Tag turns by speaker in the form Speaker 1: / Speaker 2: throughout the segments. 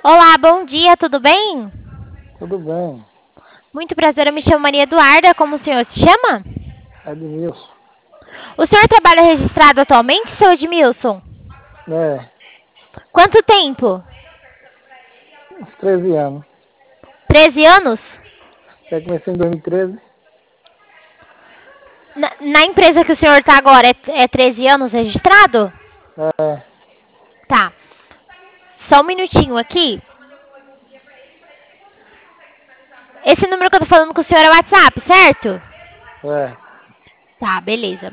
Speaker 1: Olá, bom dia, tudo bem?
Speaker 2: Tudo bem.
Speaker 1: Muito prazer, eu me chamo Maria Eduarda, como o senhor se chama?
Speaker 2: Edmilson.
Speaker 1: O senhor trabalha registrado atualmente, seu Edmilson?
Speaker 2: É,
Speaker 1: Quanto tempo?
Speaker 2: uns 13 anos.
Speaker 1: 13 anos?
Speaker 2: Já comecei em 2013.
Speaker 1: Na empresa que o senhor está agora, é 13 anos registrado?
Speaker 2: É,
Speaker 1: Tá. Só um minutinho aqui. Esse número que eu tô falando com o senhor é WhatsApp, certo?
Speaker 2: é.
Speaker 1: Tá, beleza.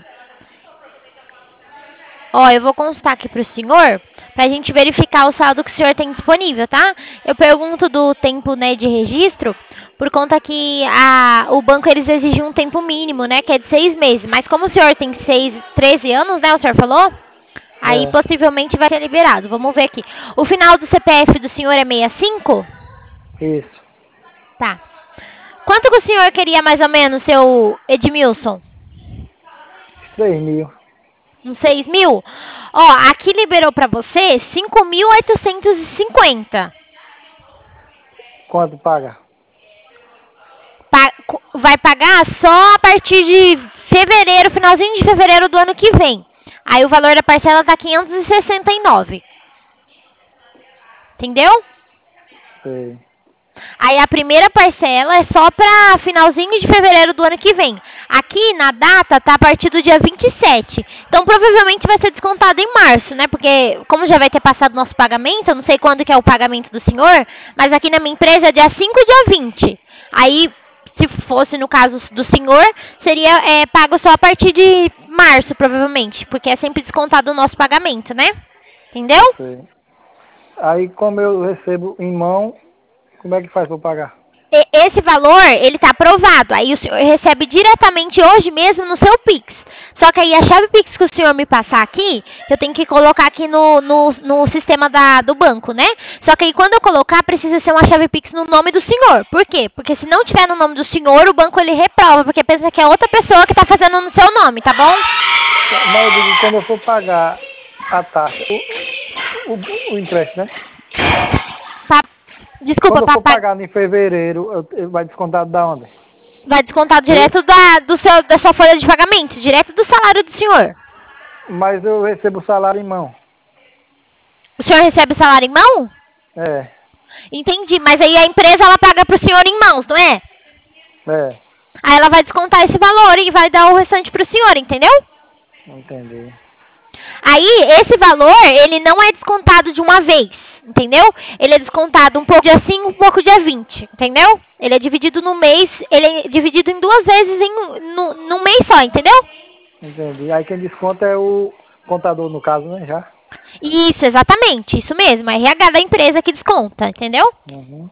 Speaker 1: Ó, eu vou constar aqui pro senhor, pra gente verificar o saldo que o senhor tem disponível, tá? Eu pergunto do tempo, né, de registro, por conta que o banco, eles exigem um tempo mínimo, né, que é de 6 meses. Mas como o senhor tem 13 anos, né, o senhor falou? Aí
Speaker 2: É.
Speaker 1: possivelmente vai ser liberado. Vamos ver aqui. O final do CPF do senhor é 65?
Speaker 2: Isso.
Speaker 1: Tá. Quanto que o senhor queria mais ou menos, seu Edmilson?
Speaker 2: Uns 3 mil.
Speaker 1: Uns 6 mil? Ó, aqui liberou pra você 5.850.
Speaker 2: Quanto paga?
Speaker 1: Vai pagar só a partir de fevereiro, finalzinho de fevereiro do ano que vem. Aí o valor da parcela tá 569. Entendeu?
Speaker 2: Sei.
Speaker 1: Aí a primeira parcela é só para finalzinho de fevereiro do ano que vem. Aqui na data tá a partir do dia 27. Então provavelmente vai ser descontado em março, né? Porque como já vai ter passado o nosso pagamento, eu não sei quando que é o pagamento do senhor, mas aqui na minha empresa é dia 5 e dia 20. Aí, se fosse no caso do senhor, seria pago só a partir de março, provavelmente. Porque é sempre descontado o nosso pagamento, né? Entendeu?
Speaker 2: Sei. Aí, como eu recebo em mão, como é que faz para pagar?
Speaker 1: Esse valor, ele tá aprovado. Aí o senhor recebe diretamente hoje mesmo no seu Pix. Só que aí a chave Pix que o senhor me passar aqui, eu tenho que colocar aqui no sistema do banco, né? Só que aí quando eu colocar, precisa ser uma chave Pix no nome do senhor. Por quê? Porque se não tiver no nome do senhor, o banco ele reprova, porque pensa que é outra pessoa que tá fazendo no seu nome, tá bom?
Speaker 2: Mas eu digo, quando eu for pagar a taxa, o empréstimo, né?
Speaker 1: Desculpa,
Speaker 2: Quando eu for
Speaker 1: papai.
Speaker 2: pagar em fevereiro, vai descontado da onde?
Speaker 1: Vai descontar direto da sua folha de pagamento, direto do salário do senhor.
Speaker 2: Mas eu recebo o salário em mão.
Speaker 1: O senhor recebe o salário em mão?
Speaker 2: É,
Speaker 1: Entendi, mas aí a empresa ela paga pro senhor em mãos, não é?
Speaker 2: é.
Speaker 1: Aí ela vai descontar esse valor e vai dar o restante pro senhor, entendeu?
Speaker 2: Entendi.
Speaker 1: Aí, esse valor, ele não é descontado de uma vez, entendeu? Ele é descontado um pouco dia sim, um pouco dia 20, entendeu? Ele é dividido no mês, ele é dividido em 2 vezes num mês só, entendeu?
Speaker 2: Entendi. Aí quem desconta é o contador, no caso, né? Já?
Speaker 1: Isso, exatamente, isso mesmo. É RH da empresa que desconta, entendeu?
Speaker 2: Uhum.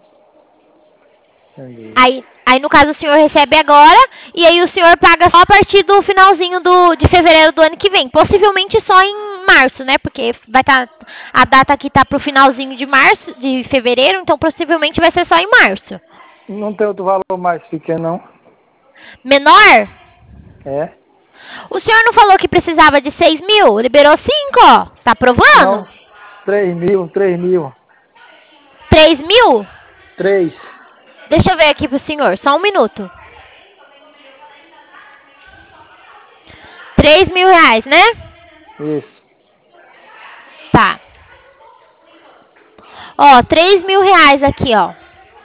Speaker 2: Entendi.
Speaker 1: Aí, no caso, o senhor recebe agora, e aí o senhor paga só a partir do finalzinho de fevereiro do ano que vem. Possivelmente só em março, né? Porque vai estar a data aqui tá pro finalzinho de março, de fevereiro, então possivelmente vai ser só em março.
Speaker 2: Não tem outro valor mais pequeno, não?
Speaker 1: Menor?
Speaker 2: É?
Speaker 1: O senhor não falou que precisava de 6 mil? Liberou 5, ó. Tá aprovando?
Speaker 2: Não. 3 mil.
Speaker 1: 3 mil?
Speaker 2: 3.
Speaker 1: Deixa eu ver aqui pro senhor, só um minuto. 3 mil reais, né?
Speaker 2: Isso.
Speaker 1: Tá. Ó, 3 mil reais aqui, ó.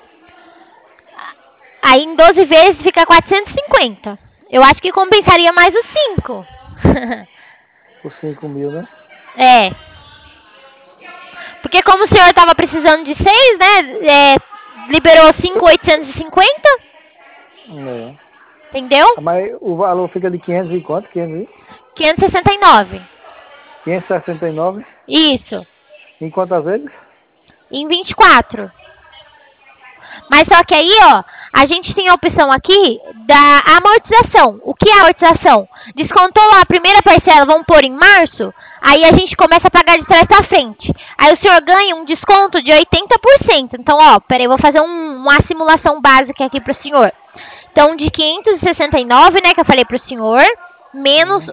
Speaker 1: Aí em 12 vezes fica 450. Eu acho que compensaria mais os 5.
Speaker 2: Por 5 mil, né?
Speaker 1: É. Porque como o senhor tava precisando de 6, né? Liberou 5.850.
Speaker 2: É.
Speaker 1: Entendeu?
Speaker 2: Mas o valor fica de 500 e quanto?
Speaker 1: 569.
Speaker 2: 569?
Speaker 1: Isso.
Speaker 2: Em quantas vezes?
Speaker 1: Em 24. Mas só que aí, ó, a gente tem a opção aqui da amortização. O que é amortização? Descontou lá a primeira parcela, vamos pôr em março, aí a gente começa a pagar de trás pra frente. Aí o senhor ganha um desconto de 80%. Então, ó, peraí, eu vou fazer uma simulação básica aqui pro senhor. Então, de 569, né, que eu falei pro senhor, menos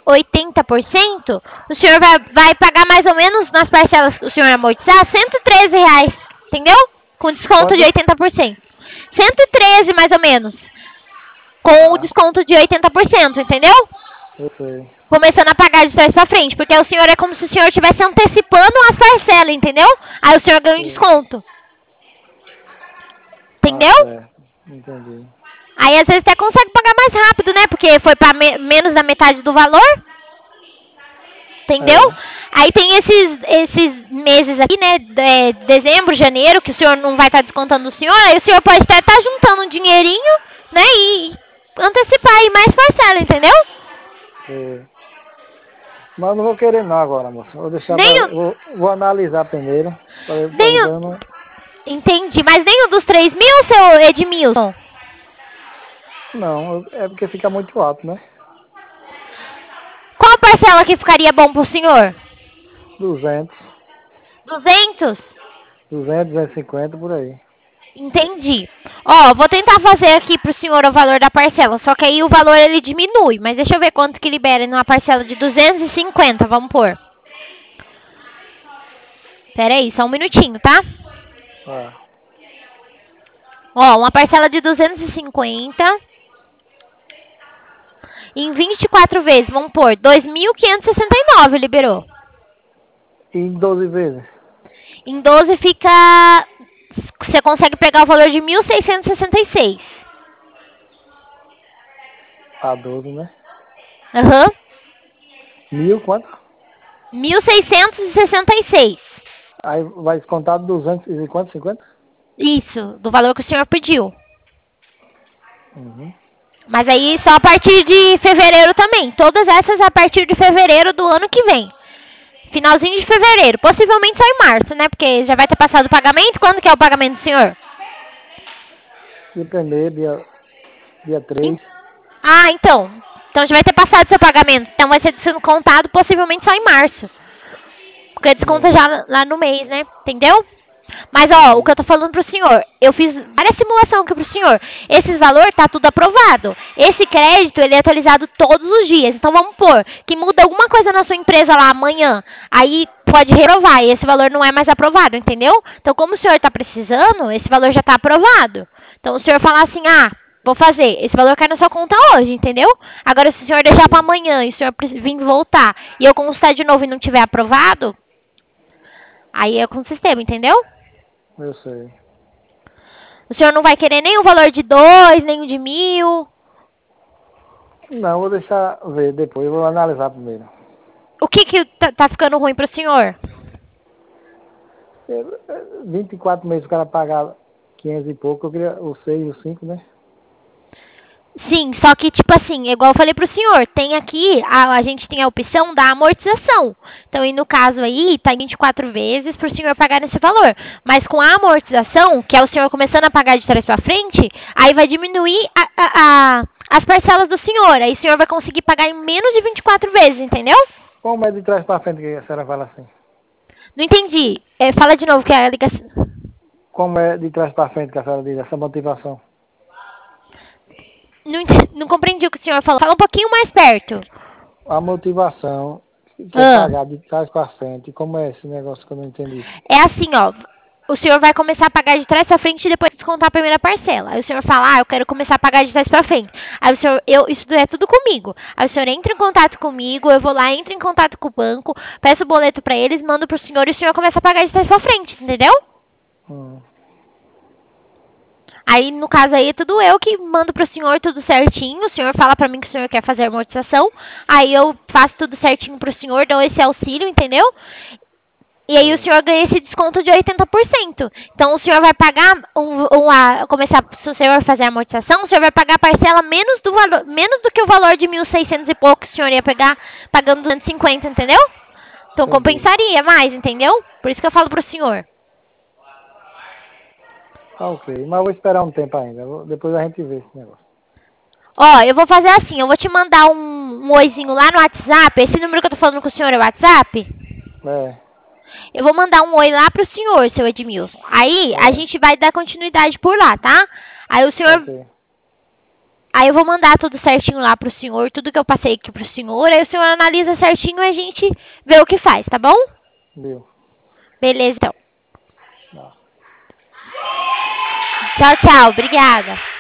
Speaker 1: 80%, o senhor vai pagar mais ou menos nas parcelas que o senhor amortizar, R$ 113 Entendeu? Com desconto de
Speaker 2: Quanto?
Speaker 1: 80%. 113, mais ou menos. Com o desconto de 80%, entendeu?
Speaker 2: Eu sei.
Speaker 1: Começando a pagar de trás pra frente. Porque o senhor é como se o senhor estivesse antecipando as parcelas, entendeu? Aí o senhor ganha um
Speaker 2: Sei.
Speaker 1: desconto.
Speaker 2: Tá
Speaker 1: Entendeu?
Speaker 2: certo. Entendi.
Speaker 1: Aí às vezes até consegue pagar mais rápido, né? Porque foi pra menos da metade do valor. Entendeu?
Speaker 2: É.
Speaker 1: Aí tem esses meses aqui, né? Dezembro, janeiro, que o senhor não vai estar descontando do senhor. Aí o senhor pode até estar juntando um dinheirinho, né? E antecipar aí mais parcela, entendeu?
Speaker 2: Sei. Mas eu não vou querer não agora, moça. Vou deixar
Speaker 1: Nem
Speaker 2: pra...
Speaker 1: o,
Speaker 2: Vou analisar primeiro. Pra
Speaker 1: nem
Speaker 2: ver
Speaker 1: o,
Speaker 2: eu não...
Speaker 1: entendi, mas nem o dos 3.000, seu Edmilson?
Speaker 2: Não, é porque fica muito alto, né?
Speaker 1: Qual parcela que ficaria bom pro senhor?
Speaker 2: 200,
Speaker 1: 200?
Speaker 2: 200, 250 por aí.
Speaker 1: Entendi. Ó, vou tentar fazer aqui pro senhor o valor da parcela, só que aí o valor ele diminui. Mas deixa eu ver quanto que libera numa parcela de 250, vamos pôr. Pera aí, só um minutinho, tá?
Speaker 2: Ah,
Speaker 1: Ó, uma parcela de 250 em 24 vezes, vamos pôr. 2.569 liberou.
Speaker 2: em 12 vezes.
Speaker 1: Em 12 fica... Você consegue pegar o valor de 1.666.
Speaker 2: A 12, né?
Speaker 1: Aham.
Speaker 2: 1000 quanto?
Speaker 1: 1.666.
Speaker 2: Aí vai descontar 200 e quanto? 50?
Speaker 1: Isso, do valor que o senhor pediu.
Speaker 2: Uhum.
Speaker 1: Mas aí só a partir de fevereiro também. Todas essas a partir de fevereiro do ano que vem. Finalzinho de fevereiro. Possivelmente só em março, né? Porque já vai ter passado o pagamento. Quando que é o pagamento do senhor?
Speaker 2: Dia 1º, dia 3.
Speaker 1: Ah, então. Então já vai ter passado seu pagamento. Então vai ser descontado possivelmente só em março. Porque desconta
Speaker 2: É,
Speaker 1: já lá no mês, né? Entendeu? Mas, ó, o que
Speaker 2: entendi.
Speaker 1: eu tô falando pro senhor, eu fiz várias simulações aqui pro senhor. Esses valores tá tudo aprovado. Esse crédito, ele é atualizado todos os dias. Então, vamos pôr que muda alguma coisa na sua empresa lá amanhã. Aí, pode reprovar e esse valor não é mais aprovado, entendeu? Então, como o senhor tá precisando, esse valor já tá aprovado. Então, o senhor falar assim, ah, vou fazer, esse valor cai na sua conta hoje, entendeu? Agora, se o senhor deixar pra amanhã e o senhor vir voltar e eu consultar de novo e não tiver aprovado, aí é com o sistema, entendeu?
Speaker 2: Eu sei.
Speaker 1: O senhor não vai querer nem o valor de 2, nem o de 1.000.
Speaker 2: Não, vou deixar ver depois. Vou analisar primeiro.
Speaker 1: O que tá ficando ruim pro senhor?
Speaker 2: 24 meses o cara pagar 500 e pouco. Eu queria os 6 e os 5, né?
Speaker 1: Sim, só que, tipo assim, igual eu falei pro senhor, tem aqui, a gente tem a opção da amortização. Então, e no caso aí, tá em 24 vezes pro senhor pagar nesse valor. Mas com a amortização, que é o senhor começando a pagar de trás pra frente, aí vai diminuir as parcelas do senhor. Aí o senhor vai conseguir pagar em menos de 24 vezes, entendeu?
Speaker 2: Como é de trás pra frente que a senhora fala assim?
Speaker 1: Não entendi. Fala de novo que a ligação...
Speaker 2: Como é de trás pra frente que a senhora diz, essa motivação?
Speaker 1: Não compreendi o que o senhor falou. Fala um pouquinho mais perto.
Speaker 2: A motivação que é pagar de trás pra frente. Como é esse negócio que eu não entendi?
Speaker 1: É assim, ó. O senhor vai começar a pagar de trás pra frente e depois descontar a primeira parcela. Aí o senhor fala, eu quero começar a pagar de trás pra frente. Aí o senhor, isso é tudo comigo. Aí o senhor entra em contato comigo, eu vou lá, entro em contato com o banco, peço o boleto pra eles, mando pro senhor e o senhor começa a pagar de trás pra frente, entendeu?
Speaker 2: Hum.
Speaker 1: Aí, no caso aí, é tudo eu que mando pro senhor tudo certinho. O senhor fala pra mim que o senhor quer fazer a amortização. Aí eu faço tudo certinho pro senhor, dou esse auxílio, entendeu? E aí o senhor ganha esse desconto de 80%. Então o senhor vai pagar se o senhor fazer a amortização, o senhor vai pagar a parcela menos do que o valor de 1.600 e pouco que o senhor ia pegar pagando 250, entendeu? Então
Speaker 2: Entendi.
Speaker 1: compensaria mais, entendeu? Por isso que eu falo pro senhor.
Speaker 2: Tá ok, mas eu vou esperar um tempo ainda. Depois a gente vê esse negócio.
Speaker 1: Ó, eu vou fazer assim, eu vou te mandar um oizinho lá no WhatsApp. Esse número que eu tô falando com o senhor é o WhatsApp?
Speaker 2: É,
Speaker 1: Eu vou mandar um oi lá pro senhor, seu Edmilson. Aí a gente vai dar continuidade por lá, tá? Aí o senhor.
Speaker 2: ok.
Speaker 1: Aí eu vou mandar tudo certinho lá pro senhor, tudo que eu passei aqui pro senhor. Aí o senhor analisa certinho e a gente vê o que faz, tá bom?
Speaker 2: Viu?
Speaker 1: Beleza, então.
Speaker 2: Não.
Speaker 1: Tchau, tchau. Obrigada.